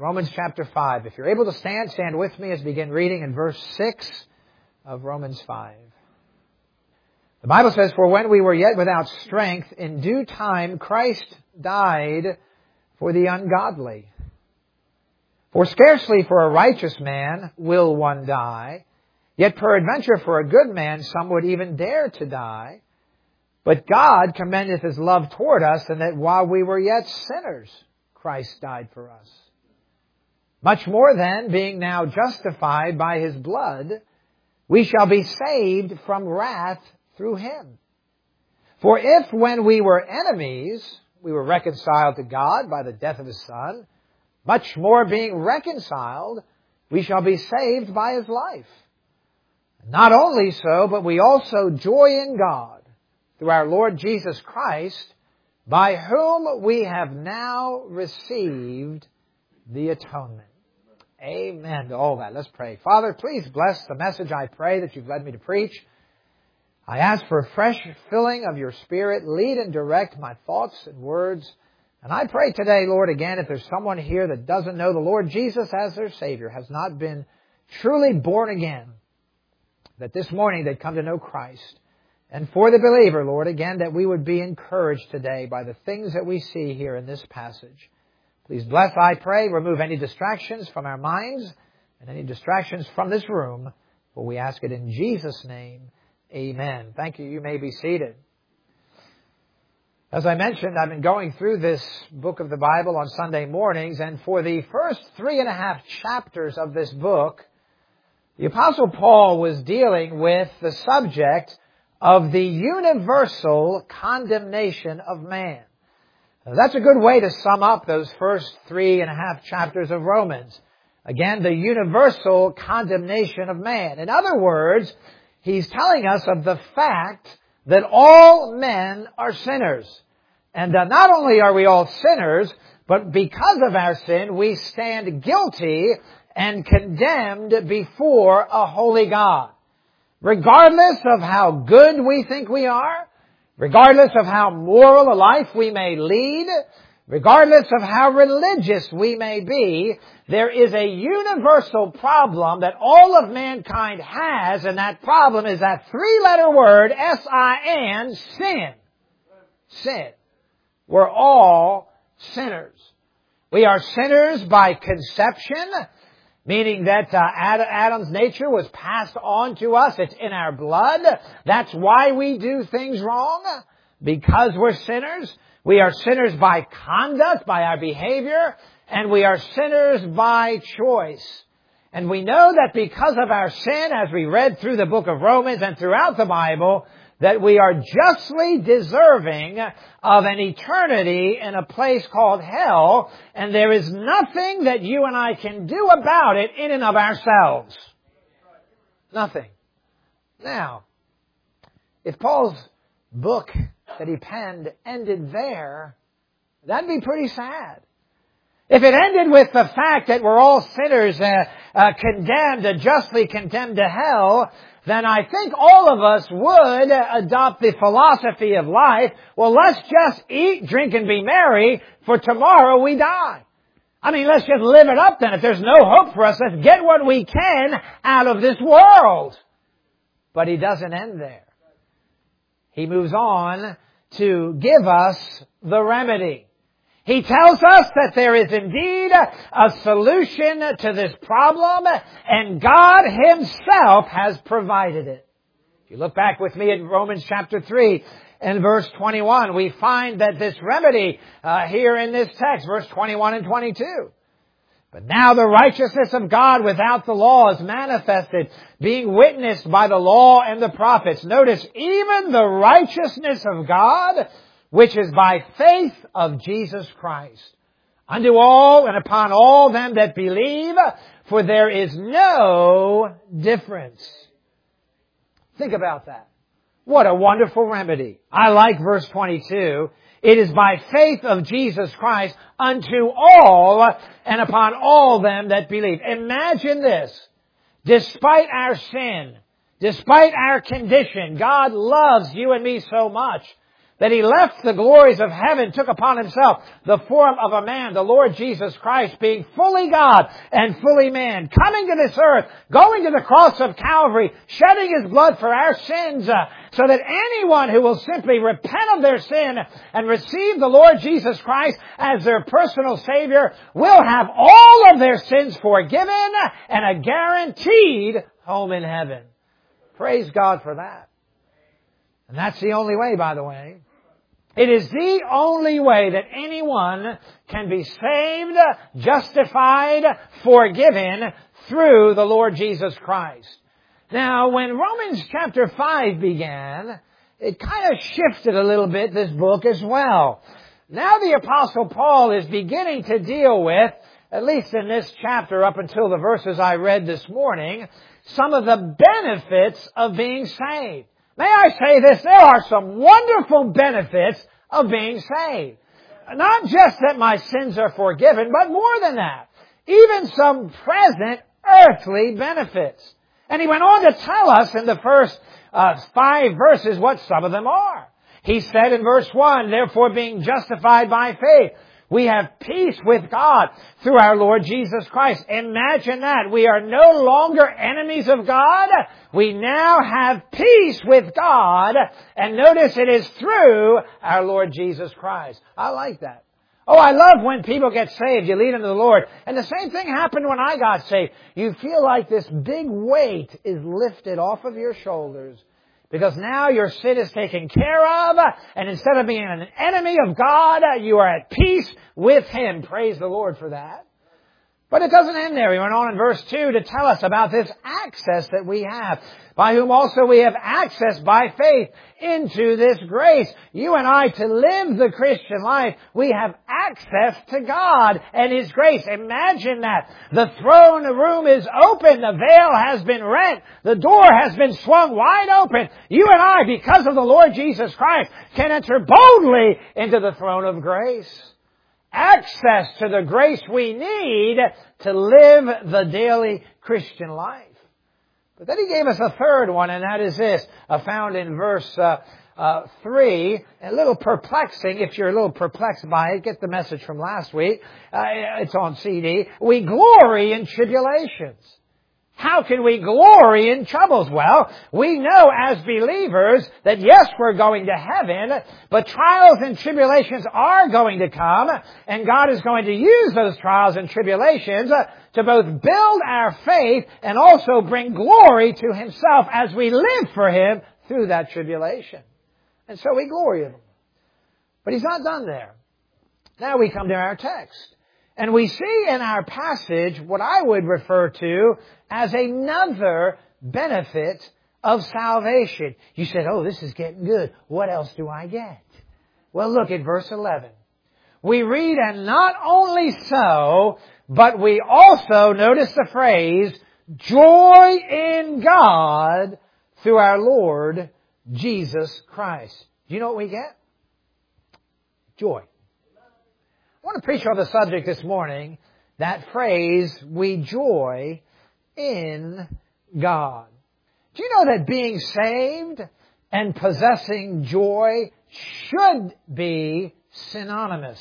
Romans chapter 5. If you're able to stand, stand with me as we begin reading in verse 6 of Romans 5. The Bible says, "For when we were yet without strength, in due time Christ died for the ungodly. For scarcely for a righteous man will one die, yet peradventure for a good man some would even dare to die. But God commendeth His love toward us, and that while we were yet sinners, Christ died for us. Much more then, being now justified by His blood, we shall be saved from wrath through Him. For if when we were enemies, we were reconciled to God by the death of His Son, much more being reconciled, we shall be saved by His life. Not only so, but we also joy in God through our Lord Jesus Christ, by whom we have now received the atonement." Amen to all that. Let's pray. Father, please bless the message, I pray, that you've led me to preach. I ask for a fresh filling of your Spirit. Lead and direct my thoughts and words. And I pray today, Lord, again, if there's someone here that doesn't know the Lord Jesus as their Savior, has not been truly born again, that this morning they'd come to know Christ. And for the believer, Lord, again, that we would be encouraged today by the things that we see here in this passage. Please bless, I pray, remove any distractions from our minds and any distractions from this room. For we ask it in Jesus' name. Amen. Thank you. You may be seated. As I mentioned, I've been going through this book of the Bible on Sunday mornings, and for the first 3.5 chapters of this book, the Apostle Paul was dealing with the subject of the universal condemnation of man. Now, that's a good way to sum up those first 3.5 chapters of Romans. Again, the universal condemnation of man. In other words, he's telling us of the fact that all men are sinners. And not only are we all sinners, but because of our sin, we stand guilty and condemned before a holy God. Regardless of how good we think we are, regardless of how moral a life we may lead, regardless of how religious we may be, there is a universal problem that all of mankind has, and that problem is that 3-letter word, S-I-N, sin. Sin. We're all sinners. We are sinners by conception, meaning that Adam's nature was passed on to us. It's in our blood. That's why we do things wrong, because we're sinners. We are sinners by conduct, by our behavior, and we are sinners by choice. And we know that because of our sin, as we read through the book of Romans and throughout the Bible, that we are justly deserving of an eternity in a place called hell, and there is nothing that you and I can do about it in and of ourselves. Nothing. Now, if Paul's book that he penned ended there, that'd be pretty sad. If it ended with the fact that we're all sinners condemned, justly condemned to hell, then I think all of us would adopt the philosophy of life, well, let's just eat, drink, and be merry, for tomorrow we die. I mean, let's just live it up then. If there's no hope for us, let's get what we can out of this world. But he doesn't end there. He moves on to give us the remedy. He tells us that there is indeed a solution to this problem, and God Himself has provided it. If you look back with me at Romans chapter 3 and verse 21, we find that this remedy here in this text, verse 21 and 22. But now the righteousness of God without the law is manifested, being witnessed by the law and the prophets. Notice, even the righteousness of God, which is by faith of Jesus Christ, unto all and upon all them that believe, for there is no difference. Think about that. What a wonderful remedy. I like verse 22. It is by faith of Jesus Christ unto all and upon all them that believe. Imagine this. Despite our sin, despite our condition, God loves you and me so much that He left the glories of heaven, took upon Himself the form of a man, the Lord Jesus Christ, being fully God and fully man, coming to this earth, going to the cross of Calvary, shedding His blood for our sins, so that anyone who will simply repent of their sin and receive the Lord Jesus Christ as their personal Savior will have all of their sins forgiven and a guaranteed home in heaven. Praise God for that. And that's the only way, by the way. It is the only way that anyone can be saved, justified, forgiven through the Lord Jesus Christ. Now, when Romans chapter 5 began, it kind of shifted a little bit, this book as well. Now the Apostle Paul is beginning to deal with, at least in this chapter up until the verses I read this morning, some of the benefits of being saved. May I say this, there are some wonderful benefits of being saved. Not just that my sins are forgiven, but more than that, even some present earthly benefits. And he went on to tell us in the first 5 verses what some of them are. He said in verse 1, therefore being justified by faith, we have peace with God through our Lord Jesus Christ. Imagine that. We are no longer enemies of God. We now have peace with God. And notice it is through our Lord Jesus Christ. I like that. Oh, I love when people get saved. You lead them to the Lord. And the same thing happened when I got saved. You feel like this big weight is lifted off of your shoulders. Because now your sin is taken care of, and instead of being an enemy of God, you are at peace with Him. Praise the Lord for that. But it doesn't end there. He went on in verse 2 to tell us about this access that we have, by whom also we have access by faith into this grace. You and I, to live the Christian life, we have access to God and His grace. Imagine that. The throne room is open. The veil has been rent. The door has been swung wide open. You and I, because of the Lord Jesus Christ, can enter boldly into the throne of grace. Access to the grace we need to live the daily Christian life. But then he gave us a third one, and that is this, found in verse 3, a little perplexing. If you're a little perplexed by it, get the message from last week. It's on CD. We glory in tribulations. How can we glory in troubles? Well, we know as believers that yes, we're going to heaven, but trials and tribulations are going to come, and God is going to use those trials and tribulations to both build our faith and also bring glory to Himself as we live for Him through that tribulation. And so we glory in Him. But He's not done there. Now we come to our text. And we see in our passage what I would refer to as another benefit of salvation. You said, oh, this is getting good. What else do I get? Well, look at verse 11. We read, and not only so, but we also, notice the phrase, joy in God through our Lord Jesus Christ. Do you know what we get? Joy. I want to preach on the subject this morning, that phrase, we joy in God. Do you know that being saved and possessing joy should be synonymous?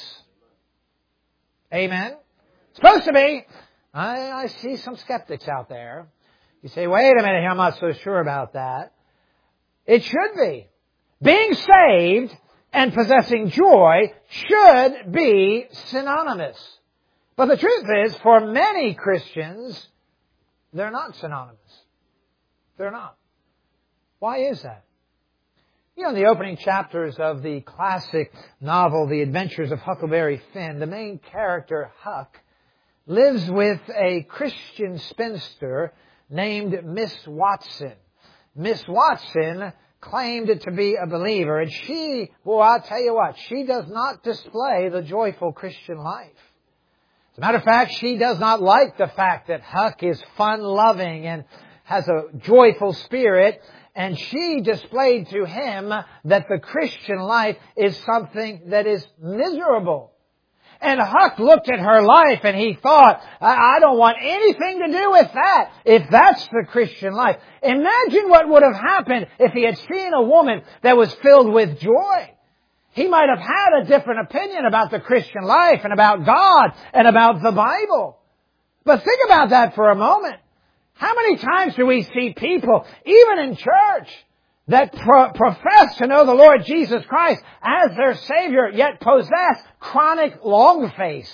Amen? It's supposed to be. I see some skeptics out there. You say, wait a minute, I'm not so sure about that. It should be. Being saved and possessing joy should be synonymous. But the truth is, for many Christians, they're not synonymous. They're not. Why is that? You know, in the opening chapters of the classic novel, The Adventures of Huckleberry Finn, the main character, Huck, lives with a Christian spinster named Miss Watson. Miss Watson claimed to be a believer, and she, boy, I'll tell you what, she does not display the joyful Christian life. As a matter of fact, she does not like the fact that Huck is fun-loving and has a joyful spirit, and she displayed to him that the Christian life is something that is miserable. And Huck looked at her life and he thought, I don't want anything to do with that, if that's the Christian life. Imagine what would have happened if he had seen a woman that was filled with joy. He might have had a different opinion about the Christian life and about God and about the Bible. But think about that for a moment. How many times do we see people, even in church, that profess to know the Lord Jesus Christ as their Savior, yet possess chronic long face?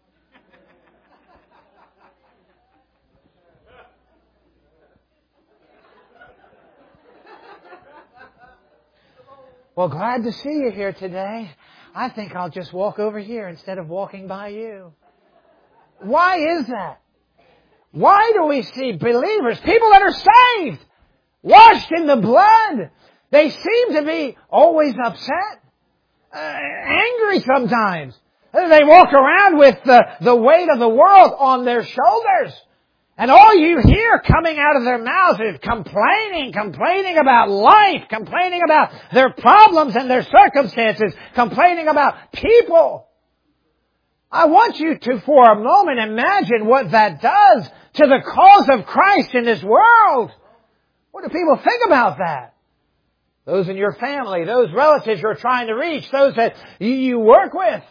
Well, glad to see you here today. I think I'll just walk over here instead of walking by you. Why is that? Why do we see believers, people that are saved, washed in the blood? They seem to be always upset, angry sometimes. They walk around with the weight of the world on their shoulders. And all you hear coming out of their mouths is complaining about life, complaining about their problems and their circumstances, complaining about people. I want you to, for a moment, imagine what that does to the cause of Christ in this world. What do people think about that? Those in your family, those relatives you're trying to reach, those that you work with.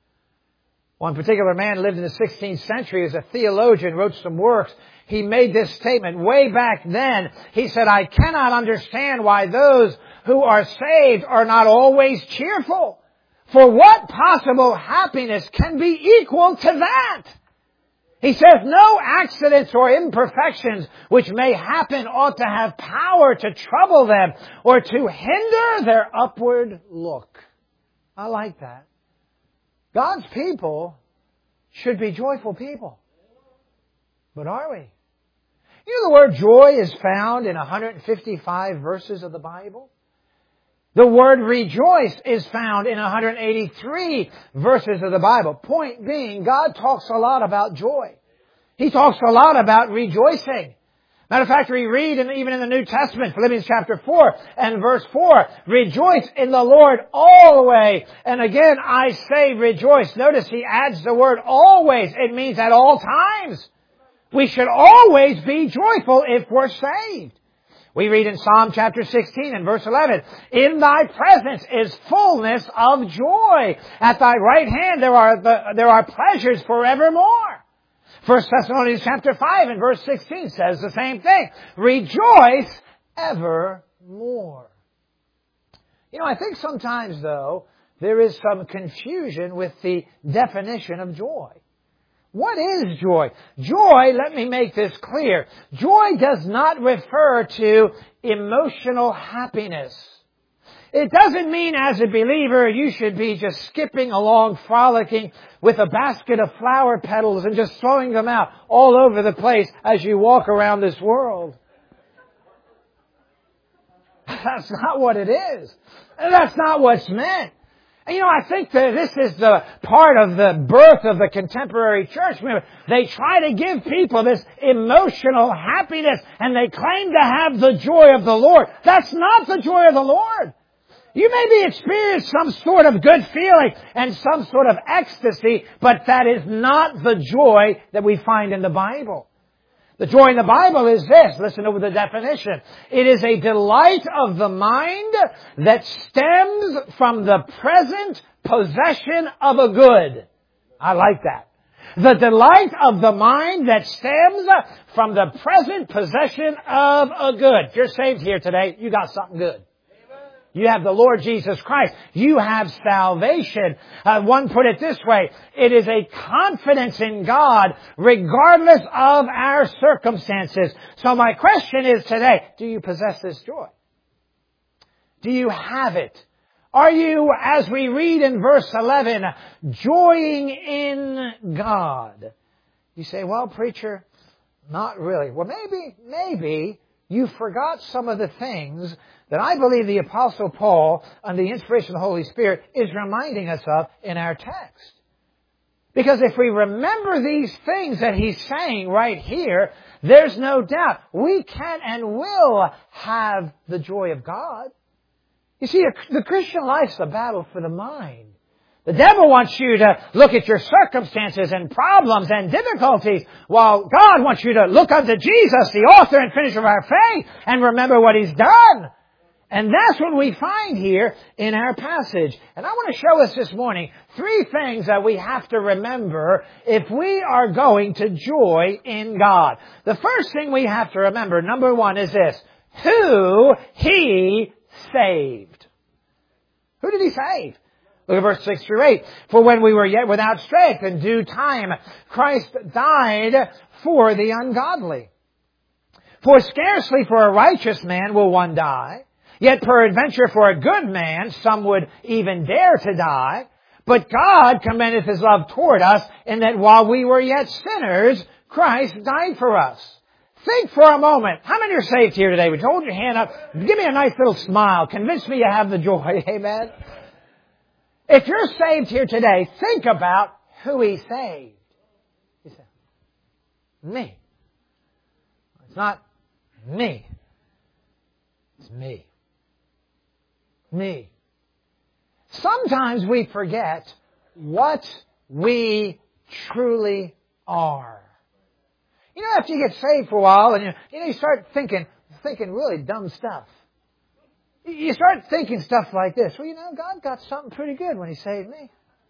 One particular man lived in the 16th century as a theologian, wrote some works. He made this statement way back then. He said, I cannot understand why those who are saved are not always cheerful. For what possible happiness can be equal to that? He says, no accidents or imperfections which may happen ought to have power to trouble them or to hinder their upward look. I like that. God's people should be joyful people. But are we? You know the word joy is found in 155 verses of the Bible? The word rejoice is found in 183 verses of the Bible. Point being, God talks a lot about joy. He talks a lot about rejoicing. Matter of fact, we read even in the New Testament, Philippians chapter 4 and verse 4, rejoice in the Lord always. And again, I say rejoice. Notice he adds the word always. It means at all times. We should always be joyful if we're saved. We read in Psalm chapter 16 and verse 11, in thy presence is fullness of joy. At thy right hand there are pleasures forevermore. 1 Thessalonians chapter 5 and verse 16 says the same thing. Rejoice evermore. You know, I think sometimes, though, there is some confusion with the definition of joy. What is joy? Joy, let me make this clear. Joy does not refer to emotional happiness. It doesn't mean as a believer you should be just skipping along, frolicking with a basket of flower petals and just throwing them out all over the place as you walk around this world. That's not what it is. That's not what's meant. And you know, I think that this is the part of the birth of the contemporary church movement. They try to give people this emotional happiness and they claim to have the joy of the Lord. That's not the joy of the Lord. You maybe experience some sort of good feeling and some sort of ecstasy, but that is not the joy that we find in the Bible. The joy in the Bible is this. Listen to the definition. It is a delight of the mind that stems from the present possession of a good. I like that. The delight of the mind that stems from the present possession of a good. If you're saved here today, you got something good. You have the Lord Jesus Christ. You have salvation. One put it this way. It is a confidence in God regardless of our circumstances. So my question is today, do you possess this joy? Do you have it? Are you, as we read in verse 11, joying in God? You say, well, preacher, not really. Well, maybe you forgot some of the things that I believe the Apostle Paul, under the inspiration of the Holy Spirit, is reminding us of in our text. Because if we remember these things that he's saying right here, there's no doubt we can and will have the joy of God. You see, the Christian life's a battle for the mind. The devil wants you to look at your circumstances and problems and difficulties, while God wants you to look unto Jesus, the author and finisher of our faith, and remember what he's done. And that's what we find here in our passage. And I want to show us this morning 3 things that we have to remember if we are going to joy in God. The first thing we have to remember, number 1, is this: who He saved. Who did He save? Look at verse 6 through 8. For when we were yet without strength, in due time, Christ died for the ungodly. For scarcely for a righteous man will one die. Yet peradventure for a good man some would even dare to die. But God commendeth His love toward us, in that while we were yet sinners, Christ died for us. Think for a moment. How many are saved here today? Would you hold your hand up? Give me a nice little smile. Convince me you have the joy. Amen. If you're saved here today, think about who He saved. He said, me. It's not me. It's me. Me. Sometimes we forget what we truly are. You know, after you get saved for a while and you start thinking really dumb stuff. You start thinking stuff like this. Well, God got something pretty good when He saved me.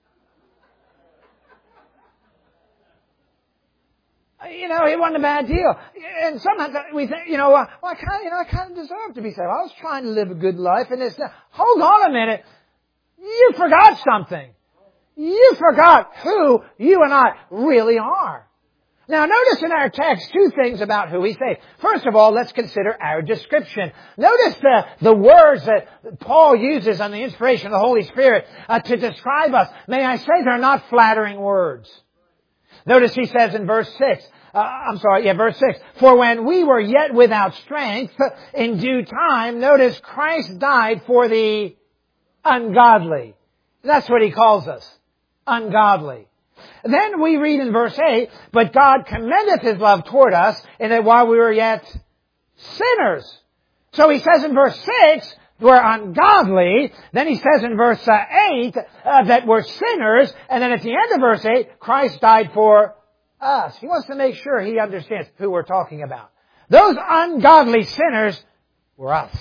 It wasn't a bad deal. And sometimes we think, I kind of deserve to be saved. I was trying to live a good life, and it's hold on a minute. You forgot something. You forgot who you and I really are. Now, notice in our text 2 things about who He saved. First of all, let's consider our description. Notice the words that Paul uses on the inspiration of the Holy Spirit to describe us. May I say they're not flattering words. Notice he says in verse 6, verse 6, for when we were yet without strength, in due time, notice Christ died for the ungodly. That's what He calls us. Ungodly. Then we read in verse 8, but God commendeth His love toward us, in that while we were yet sinners. So he says in verse 6, we're ungodly. Then he says in verse 8 that we're sinners. And then at the end of verse 8, Christ died for us. He wants to make sure he understands who we're talking about. Those ungodly sinners were us.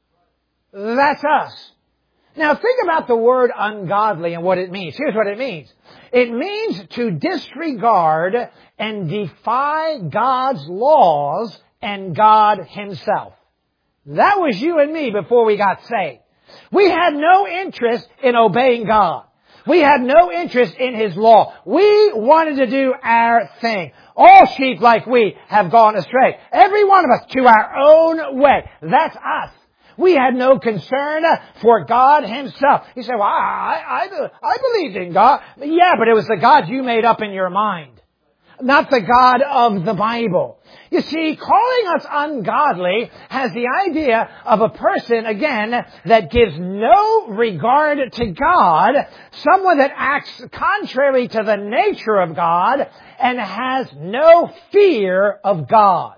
That's us. Now think about the word ungodly and what it means. Here's what it means. It means to disregard and defy God's laws and God Himself. That was you and me before we got saved. We had no interest in obeying God. We had no interest in His law. We wanted to do our thing. All sheep like we have gone astray. Every one of us to our own way. That's us. We had no concern for God Himself. You say, well, I believed in God. Yeah, but it was the God you made up in your mind. Not the God of the Bible. You see, calling us ungodly has the idea of a person, again, that gives no regard to God, someone that acts contrary to the nature of God, and has no fear of God.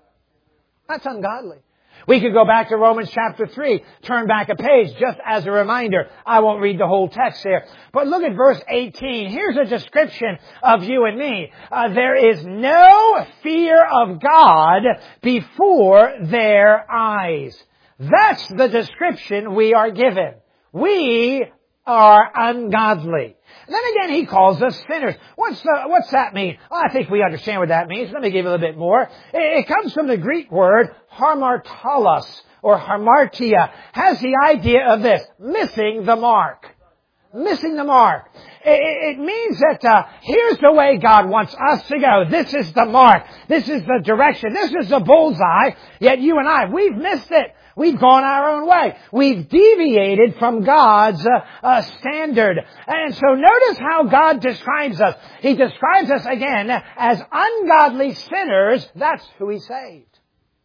That's ungodly. We could go back to Romans chapter 3, turn back a page just as a reminder. I won't read the whole text here. But look at verse 18. Here's a description of you and me. There is no fear of God before their eyes. That's the description we are given. We are ungodly. And then again, he calls us sinners. What's that mean? Well, I think we understand what that means. Let me give you a little bit more. It comes from the Greek word hamartalos, or hamartia. Has the idea of this, missing the mark. Missing the mark. It means that here's the way God wants us to go. This is the mark. This is the direction. This is the bullseye. Yet you and I, we've missed it. We've gone our own way. We've deviated from God's standard. And so notice how God describes us. He describes us again as ungodly sinners. That's who He saved.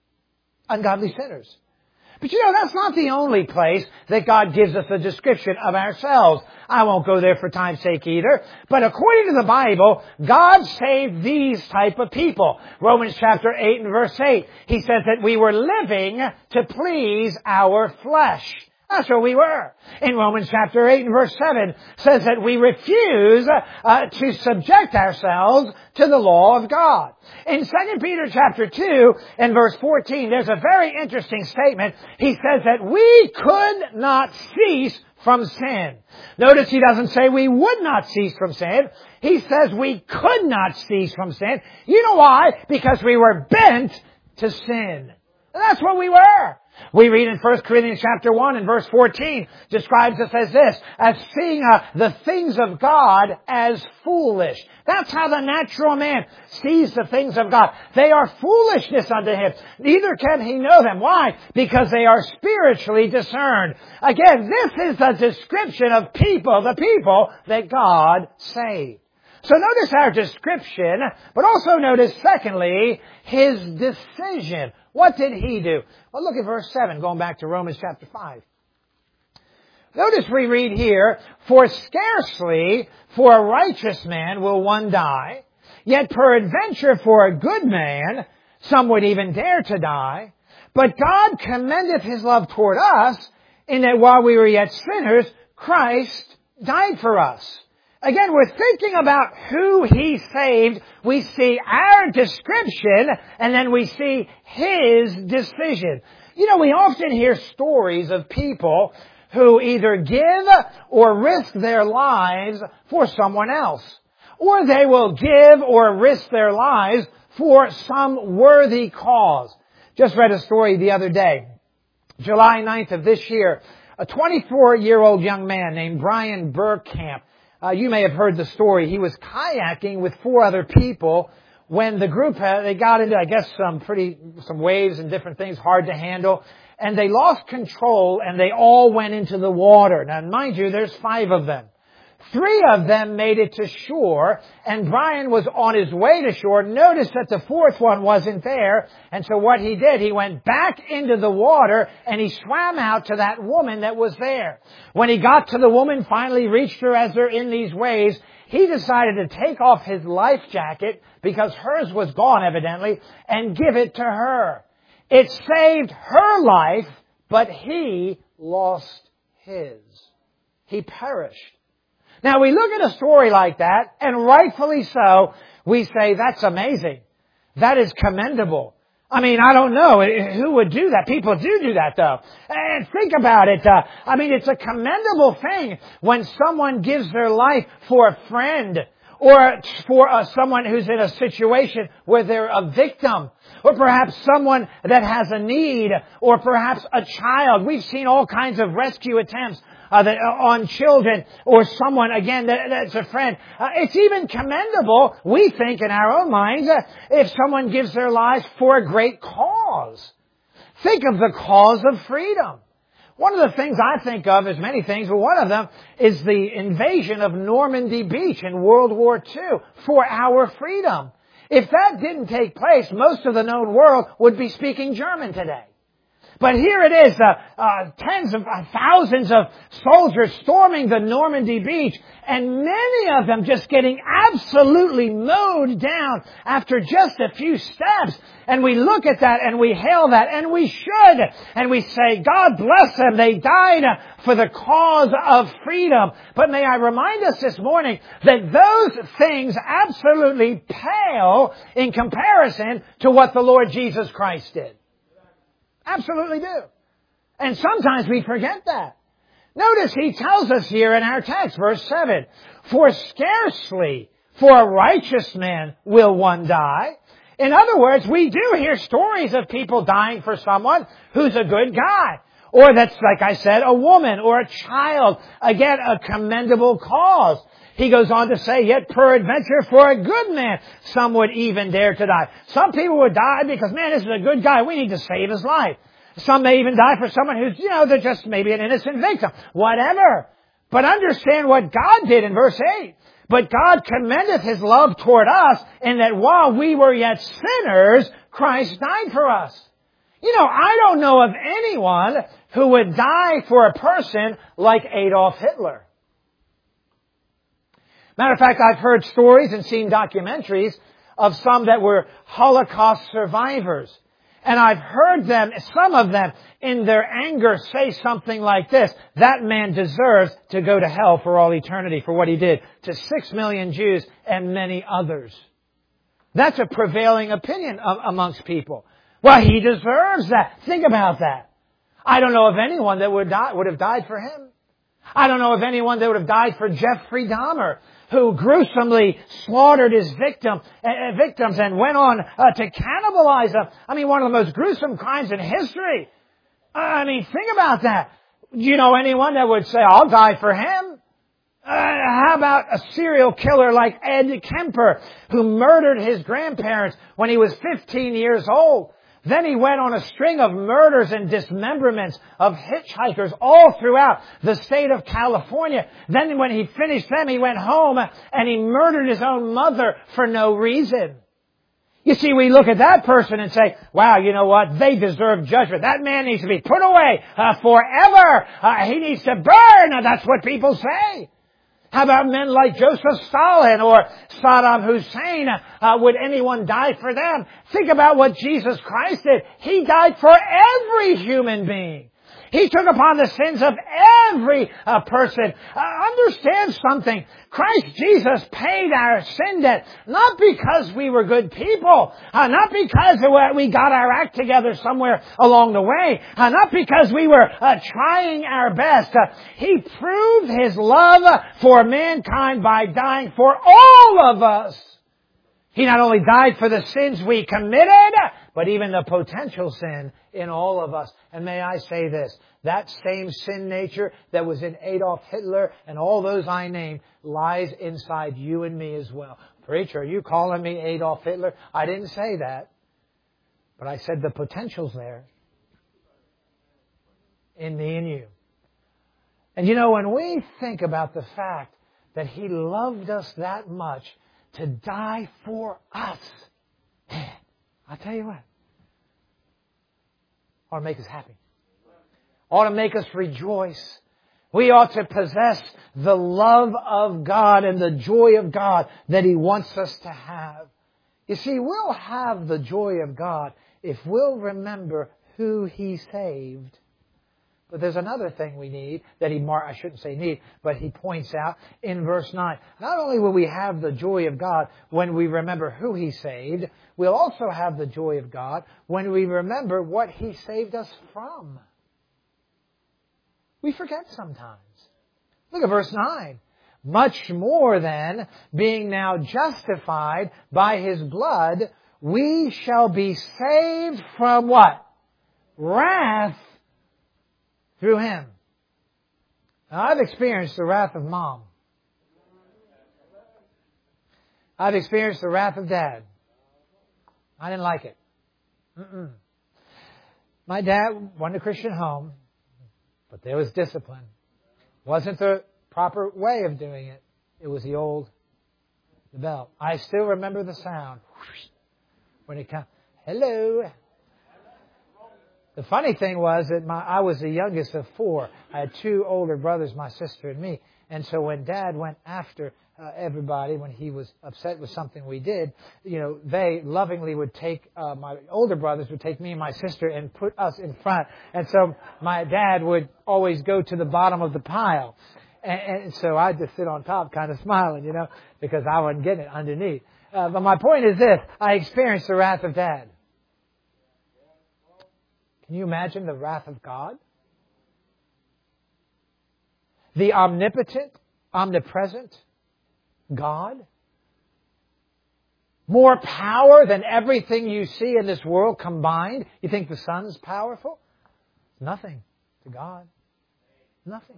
Ungodly sinners. But that's not the only place that God gives us a description of ourselves. I won't go there for time's sake either. But according to the Bible, God saved these type of people. Romans chapter 8 and verse 8. He says that we were living to please our flesh. That's what we were. In Romans chapter 8 and verse 7 says that we refuse to subject ourselves to the law of God. In 2 Peter chapter 2 and verse 14, there's a very interesting statement. He says that we could not cease from sin. Notice he doesn't say we would not cease from sin. He says we could not cease from sin. You know why? Because we were bent to sin. And that's what we were. We read in 1 Corinthians chapter 1 and verse 14 describes us as this, as seeing the things of God as foolish. That's how the natural man sees the things of God. They are foolishness unto him. Neither can he know them. Why? Because they are spiritually discerned. Again, this is a description of people, the people that God saved. So notice our description, but also notice, secondly, His decision. What did He do? Well, look at verse 7, going back to Romans chapter 5. Notice we read here, for scarcely for a righteous man will one die, yet peradventure for a good man some would even dare to die. But God commendeth His love toward us, in that while we were yet sinners, Christ died for us. Again, we're thinking about who He saved. We see our description, and then we see His decision. You know, we often hear stories of people who either give or risk their lives for someone else. Or they will give or risk their lives for some worthy cause. Just read a story the other day. July 9th of this year, a 24-year-old young man named Brian Burkamp. You may have heard the story. He was kayaking with 4 other people when the group they got into, I guess, some waves and different things hard to handle. And they lost control and they all went into the water. Now, mind you, there's 5 of them. 3 of them made it to shore, and Brian was on his way to shore. Notice that the 4th one wasn't there, and so what he did, he went back into the water, and he swam out to that woman that was there. When he got to the woman, finally reached her as they're in these waves, he decided to take off his life jacket, because hers was gone evidently, and give it to her. It saved her life, but he lost his. He perished. Now, we look at a story like that, and rightfully so, we say, that's amazing. That is commendable. I mean, I don't know who would do that. People do that, though. And think about it. It's a commendable thing when someone gives their life for a friend or for someone who's in a situation where they're a victim, or perhaps someone that has a need, or perhaps a child. We've seen all kinds of rescue attempts on children, or someone, again, that's a friend. It's even commendable, we think in our own minds, if someone gives their lives for a great cause. Think of the cause of freedom. One of the things I think of, is many things, but one of them is the invasion of Normandy Beach in World War II for our freedom. If that didn't take place, most of the known world would be speaking German today. But here it is, tens of thousands of soldiers storming the Normandy beach, and many of them just getting absolutely mowed down after just a few steps. And we look at that and we hail that, and we should. And we say, God bless them. They died for the cause of freedom. But may I remind us this morning that those things absolutely pale in comparison to what the Lord Jesus Christ did. Absolutely do. And sometimes we forget that. Notice He tells us here in our text, verse 7, for scarcely for a righteous man will one die. In other words, we do hear stories of people dying for someone who's a good guy. Or that's, like I said, a woman or a child. Again, a commendable cause. He goes on to say, yet peradventure for a good man, some would even dare to die. Some people would die because, man, this is a good guy. We need to save his life. Some may even die for someone who's, they're just maybe an innocent victim. Whatever. But understand what God did in verse 8. But God commendeth His love toward us, in that while we were yet sinners, Christ died for us. I don't know of anyone who would die for a person like Adolf Hitler. Matter of fact, I've heard stories and seen documentaries of some that were Holocaust survivors. And I've heard them, some of them, in their anger say something like this: that man deserves to go to hell for all eternity for what he did to 6 million Jews and many others. That's a prevailing opinion amongst people. Well, he deserves that. Think about that. I don't know of anyone that would have died for him. I don't know of anyone that would have died for Jeffrey Dahmer, who gruesomely slaughtered his victims and went on to cannibalize them. I mean, one of the most gruesome crimes in history. I mean, think about that. Do you know anyone that would say, I'll die for him? How about a serial killer like Ed Kemper, who murdered his grandparents when he was 15 years old? Then he went on a string of murders and dismemberments of hitchhikers all throughout the state of California. Then when he finished them, he went home and he murdered his own mother for no reason. You see, we look at that person and say, wow, you know what? They deserve judgment. That man needs to be put away forever. He needs to burn. That's what people say. How about men like Joseph Stalin or Saddam Hussein? Would anyone die for them? Think about what Jesus Christ did. He died for every human being. He took upon the sins of every person. Understand something. Christ Jesus paid our sin debt, not because we were good people, not because we got our act together somewhere along the way, not because we were trying our best. He proved His love for mankind by dying for all of us. He not only died for the sins we committed, but even the potential sin in all of us. And may I say this, that same sin nature that was in Adolf Hitler and all those I named lies inside you and me as well. Preacher, are you calling me Adolf Hitler? I didn't say that. But I said the potential's there in me and you. And you know, when we think about the fact that He loved us that much to die for us, man, I'll tell you what, ought to make us happy. Ought to make us rejoice. We ought to possess the love of God and the joy of God that He wants us to have. You see, we'll have the joy of God if we'll remember who He saved. But there's another thing we need that I shouldn't say need, but He points out in verse 9. Not only will we have the joy of God when we remember who He saved, we'll also have the joy of God when we remember what He saved us from. We forget sometimes. Look at verse 9. Much more than, being now justified by His blood, we shall be saved from what? Wrath through Him. Now, I've experienced the wrath of Mom. I've experienced the wrath of Dad. I didn't like it. My dad went to a Christian home, but there was discipline. Wasn't the proper way of doing it. It was the bell. I still remember the sound when it comes. Hello. The funny thing was that I was the youngest of 4. I had 2 older brothers, my sister and me. And so when Dad went after everybody, when he was upset with something we did, they lovingly would take, my older brothers would take me and my sister and put us in front. And so my dad would always go to the bottom of the pile. And so I'd just sit on top kind of smiling, because I wasn't getting it underneath. But my point is this, I experienced the wrath of Dad. Can you imagine the wrath of God? The omnipotent, omnipresent God? More power than everything you see in this world combined? You think the sun's powerful? Nothing to God. Nothing.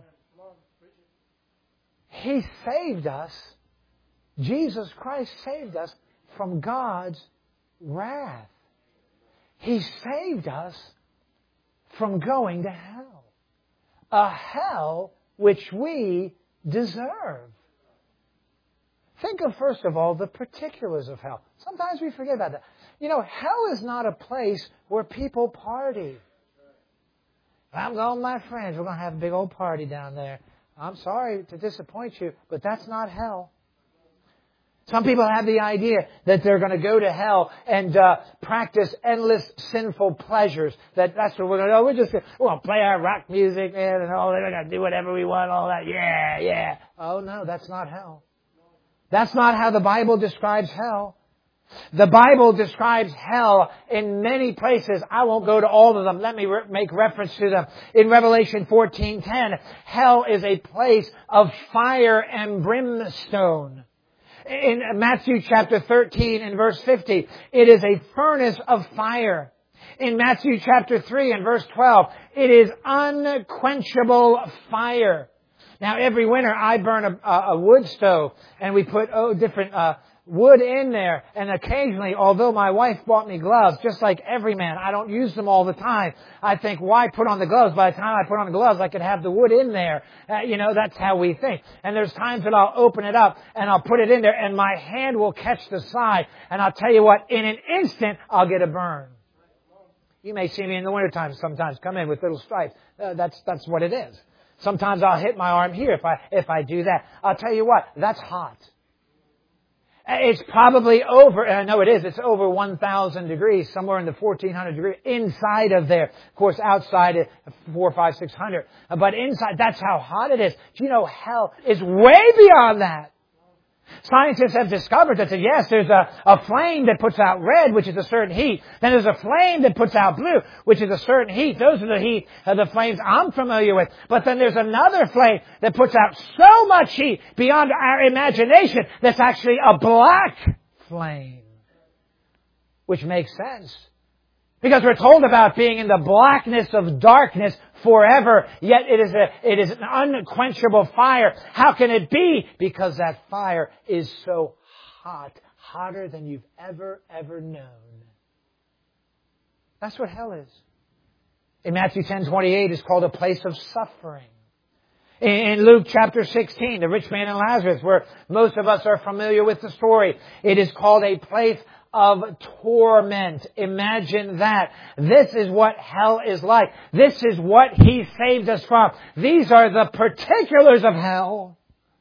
He saved us. Jesus Christ saved us from God's wrath. He saved us from going to hell. A hell which we deserve. Think of, first of all, the particulars of hell. Sometimes we forget about that. Hell is not a place where people party. I'm going with my friends. We're going to have a big old party down there. I'm sorry to disappoint you, but that's not hell. Some people have the idea that they're going to go to hell and practice endless sinful pleasures. That's what we're going to do. We're just going to play our rock music, man, and all that. We're going to do whatever we want, all that. Yeah, yeah. Oh, no, that's not hell. That's not how the Bible describes hell. The Bible describes hell in many places. I won't go to all of them. Let me make reference to them. In Revelation 14:10, hell is a place of fire and brimstone. In Matthew chapter 13 and verse 50, it is a furnace of fire. In Matthew chapter 3 and verse 12, it is unquenchable fire. Now every winter I burn a wood stove and we put different wood in there, and occasionally, although my wife bought me gloves, just like every man, I don't use them all the time. I think, why put on the gloves? By the time I put on the gloves, I could have the wood in there. That's how we think. And there's times that I'll open it up, and I'll put it in there, and my hand will catch the side, and I'll tell you what, in an instant, I'll get a burn. You may see me in the wintertime sometimes come in with little stripes. That's what it is. Sometimes I'll hit my arm here if I do that. I'll tell you what, that's hot. It's probably over, and I know it is, it's over 1,000 degrees, somewhere in the 1,400 degrees, inside of there. Of course, outside, 400, 500, 600. But inside, that's how hot it is. Do you know hell is way beyond that? Scientists have discovered that, yes, there's a flame that puts out red, which is a certain heat. Then there's a flame that puts out blue, which is a certain heat. Those are the flames I'm familiar with. But then there's another flame that puts out so much heat beyond our imagination that's actually a black flame. Which makes sense. Because we're told about being in the blackness of darkness forever, yet it is an unquenchable fire. How can it be? Because that fire is so hot, hotter than you've ever known. That's what hell is. In Matthew 10:28, it's called a place of suffering. In Luke chapter 16, the rich man and Lazarus, where most of us are familiar with the story, it is called a place of torment. Imagine that. This is what hell is like. This is what He saved us from. These are the particulars of hell.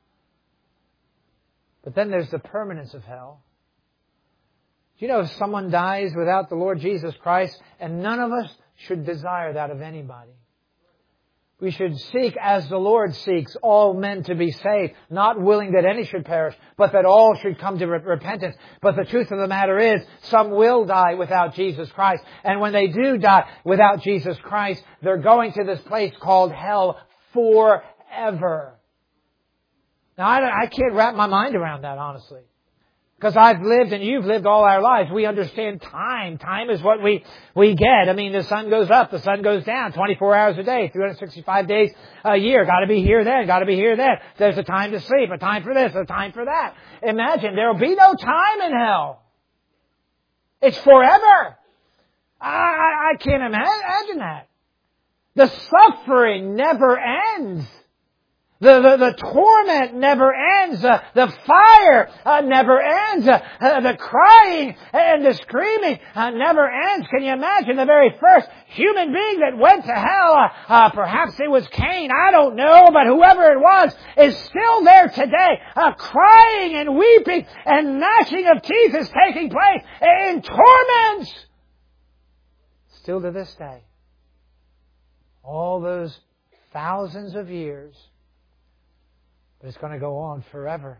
But then there's the permanence of hell. Do you know if someone dies without the Lord Jesus Christ, and none of us should desire that of anybody. We should seek, as the Lord seeks, all men to be saved, not willing that any should perish, but that all should come to repentance. But the truth of the matter is, some will die without Jesus Christ. And when they do die without Jesus Christ, they're going to this place called hell forever. Now, I can't wrap my mind around that, honestly. Because I've lived and you've lived all our lives. We understand time. Time is what we get. I mean, the sun goes up, the sun goes down, 24 hours a day, 365 days a year. Got to be here then, got to be here then. There's a time to sleep, a time for this, a time for that. Imagine, there will be no time in hell. It's forever. I can't imagine that. The suffering never ends. The torment never ends. The fire never ends. The crying and the screaming never ends. Can you imagine the very first human being that went to hell? Perhaps it was Cain. I don't know. But whoever it was is still there today. Crying and weeping and gnashing of teeth is taking place in torments. Still to this day. All those thousands of years. But it's going to go on forever.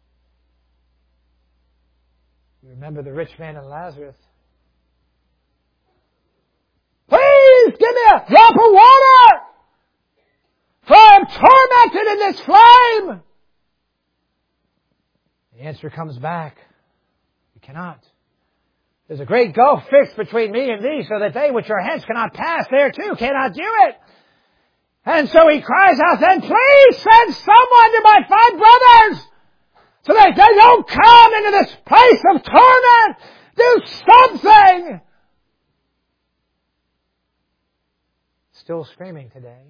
You remember the rich man and Lazarus. Please give me a drop of water, for I am tormented in this flame. The answer comes back. You cannot. There's a great gulf fixed between me and thee, so that they which are hence cannot pass there too, cannot do it. And so he cries out then, please send someone to my 5 brothers so that they don't come into this place of torment. Do something. Still screaming today.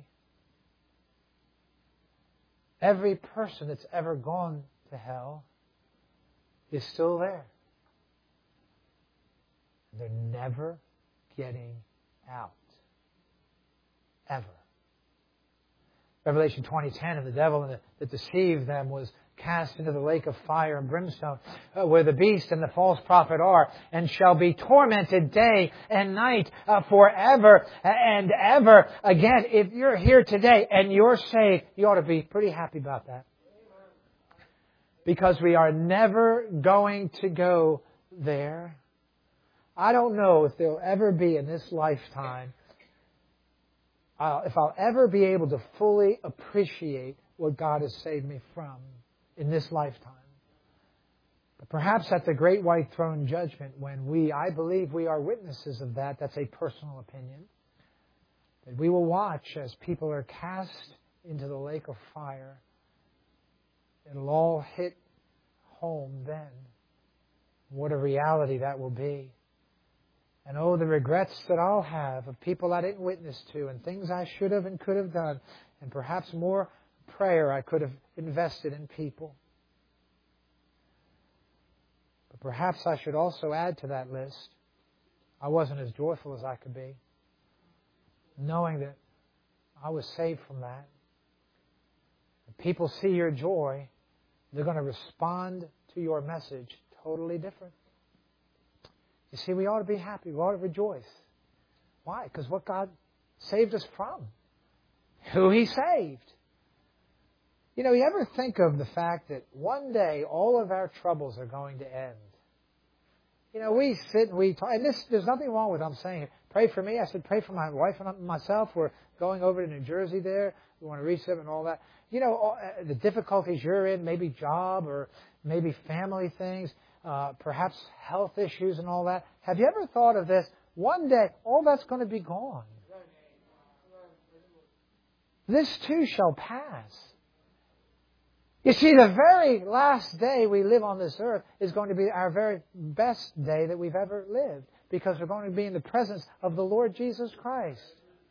Every person that's ever gone to hell is still there. They're never getting out. Ever. Revelation 20:10, and the devil that deceived them was cast into the lake of fire and brimstone, where the beast and the false prophet are, and shall be tormented day and night forever and ever. Again, if you're here today and you're saved, you ought to be pretty happy about that. Because we are never going to go there. I don't know if there'll ever be in this lifetime, if I'll ever be able to fully appreciate what God has saved me from in this lifetime. But perhaps at the great white throne judgment, when I believe we are witnesses of that, that's a personal opinion, that we will watch as people are cast into the lake of fire. It'll all hit home then. What a reality that will be. And oh, the regrets that I'll have of people I didn't witness to and things I should have and could have done, and perhaps more prayer I could have invested in people. But perhaps I should also add to that list, I wasn't as joyful as I could be, knowing that I was saved from that. If people see your joy, they're going to respond to your message totally different. You see, we ought to be happy. We ought to rejoice. Why? Because what God saved us from. Who He saved. You know, you ever think of the fact that one day all of our troubles are going to end? You know, we sit and we talk, and there's nothing wrong with what I'm saying. Pray for me. I said, pray for my wife and myself. We're going over to New Jersey there. We want to reach them and all that. You know, the difficulties you're in, maybe job or maybe family things, perhaps health issues and all that. Have you ever thought of this? One day, all that's going to be gone. This too shall pass. You see, the very last day we live on this earth is going to be our very best day that we've ever lived, because we're going to be in the presence of the Lord Jesus Christ.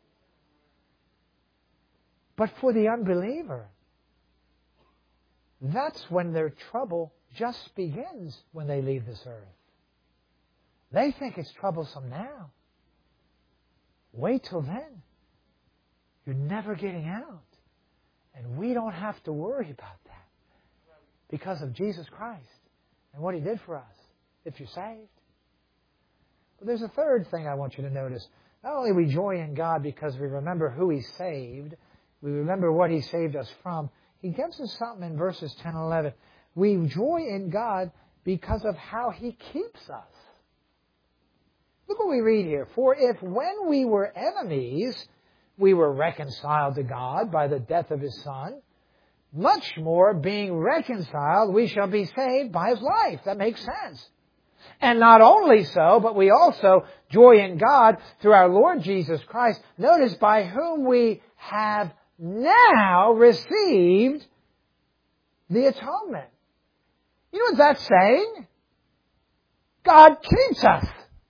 But for the unbeliever, that's when their trouble just begins when they leave this earth. They think it's troublesome now. Wait till then. You're never getting out. And we don't have to worry about that because of Jesus Christ and what He did for us if you're saved. But there's a third thing I want you to notice. Not only we joy in God because we remember who He saved, we remember what He saved us from. He gives us something in verses 10 and 11. We joy in God because of how He keeps us. Look what we read here. For if when we were enemies, we were reconciled to God by the death of His Son, much more being reconciled, we shall be saved by His life. That makes sense. And not only so, but we also joy in God through our Lord Jesus Christ. Notice, by whom we have now received the atonement. You know what that's saying? God keeps us.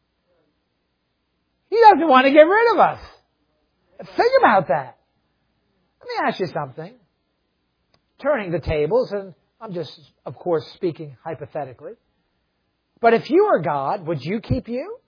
He doesn't want to get rid of us. Think about that. Let me ask you something. Turning the tables, and I'm just, of course, speaking hypothetically. But if you were God, would you keep you?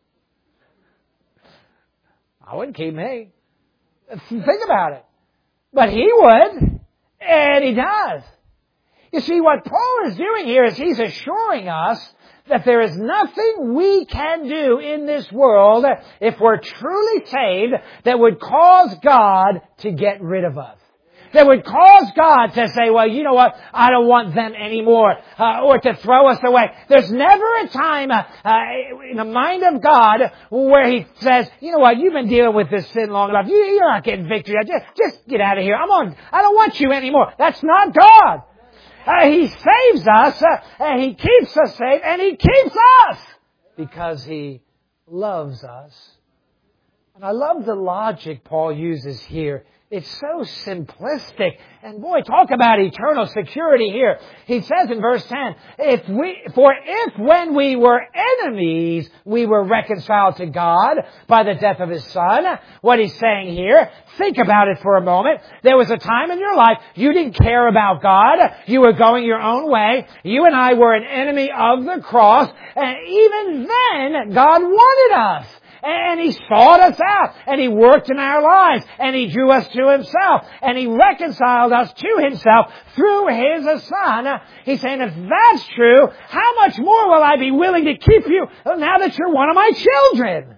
I wouldn't keep me. Think about it. But He would, and He does. You see, what Paul is doing here is he's assuring us that there is nothing we can do in this world, if we're truly saved, that would cause God to get rid of us. That would cause God to say, well, you know what, I don't want them anymore, or to throw us away. There's never a time in the mind of God where He says, you know what, you've been dealing with this sin long enough. You're not getting victory. Just get out of here. I don't want you anymore. That's not God. He saves us, and He keeps us safe, and He keeps us because He loves us. And I love the logic Paul uses here. It's so simplistic. And boy, talk about eternal security here. He says in verse 10, if when we were enemies, we were reconciled to God by the death of His Son. What he's saying here, think about it for a moment. There was a time in your life you didn't care about God. You were going your own way. You and I were an enemy of the cross. And even then, God wanted us. And He sought us out. And He worked in our lives. And He drew us to Himself. And He reconciled us to Himself through His Son. He's saying, if that's true, how much more will I be willing to keep you now that you're one of my children?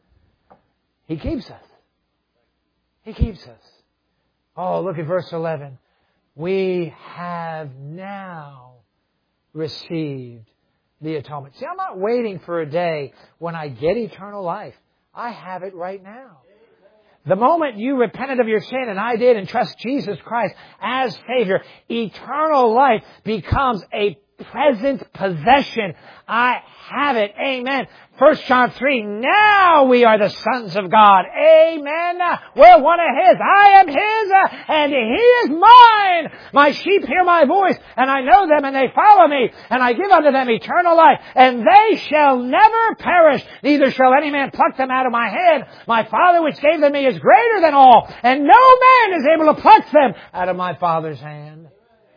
He keeps us. He keeps us. Oh, look at verse 11. We have now received the atonement. See, I'm not waiting for a day when I get eternal life. I have it right now. The moment you repented of your sin, and I did, and trust Jesus Christ as Savior, eternal life becomes a present possession. I have it. Amen. 1 John 3, now we are the sons of God. Amen. We're one of His. I am His, and He is mine. My sheep hear my voice, and I know them, and they follow me, and I give unto them eternal life, and they shall never perish, neither shall any man pluck them out of my hand. My Father which gave them me is greater than all, and no man is able to pluck them out of my Father's hand.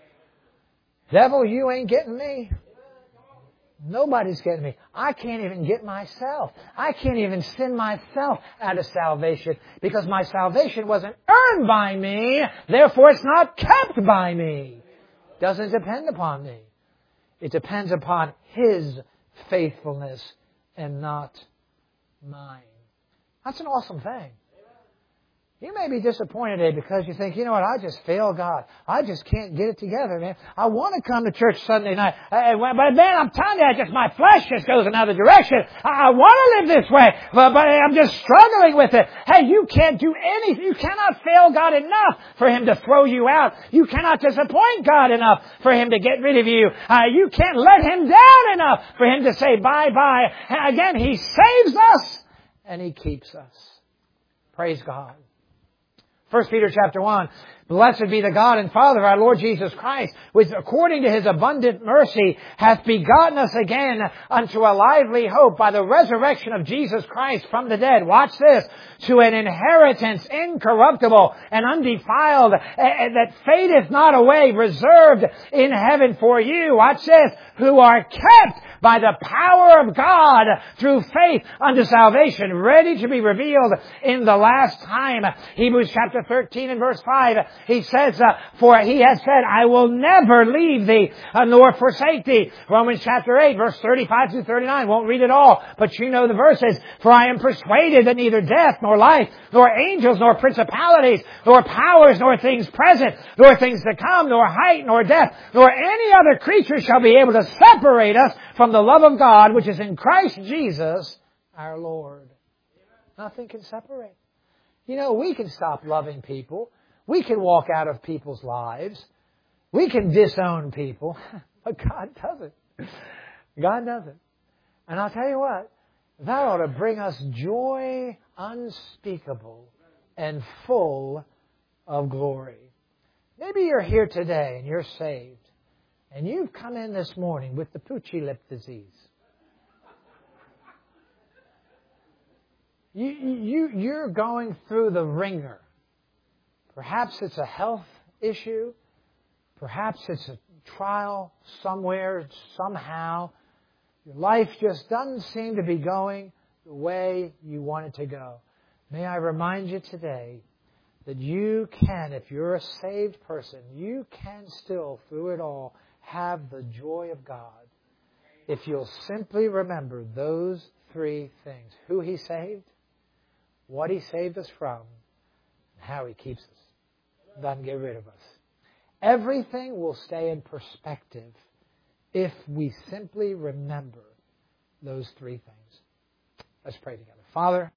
Devil, you ain't getting me. Nobody's getting me. I can't even get myself. I can't even send myself out of salvation because my salvation wasn't earned by me. Therefore, it's not kept by me. It doesn't depend upon me. It depends upon His faithfulness and not mine. That's an awesome thing. You may be disappointed today because you think, you know what, I just failed God. I just can't get it together, man. I want to come to church Sunday night. But man, I'm telling you, my flesh just goes another direction. I want to live this way, but I'm just struggling with it. Hey, you can't do anything. You cannot fail God enough for Him to throw you out. You cannot disappoint God enough for Him to get rid of you. You can't let Him down enough for Him to say bye-bye. And again, He saves us and He keeps us. Praise God. 1 Peter chapter 1, blessed be the God and Father of our Lord Jesus Christ, which according to His abundant mercy hath begotten us again unto a lively hope by the resurrection of Jesus Christ from the dead. Watch this. To an inheritance incorruptible and undefiled, that fadeth not away, reserved in heaven for you. Watch this. Who are kept by the power of God through faith unto salvation, ready to be revealed in the last time. Hebrews chapter 13 and verse 5, he says, for He has said, I will never leave thee, nor forsake thee. Romans chapter 8, verse 35 through 39. Won't read it all, but you know the verses. For I am persuaded that neither death, nor life, nor angels, nor principalities, nor powers, nor things present, nor things to come, nor height, nor depth, nor any other creature shall be able to separate us from the love of God, which is in Christ Jesus our Lord. Nothing can separate. You know, we can stop loving people. We can walk out of people's lives. We can disown people. But God doesn't. God doesn't. And I'll tell you what, that ought to bring us joy unspeakable and full of glory. Maybe you're here today and you're saved. And you've come in this morning with the poochy lip disease. You're going through the ringer. Perhaps it's a health issue. Perhaps it's a trial somewhere, somehow. Your life just doesn't seem to be going the way you want it to go. May I remind you today that you can, if you're a saved person, you can still, through it all, have the joy of God. If you'll simply remember those three things. Who He saved, what He saved us from, and how He keeps us. Doesn't get rid of us. Everything will stay in perspective if we simply remember those three things. Let's pray together. Father,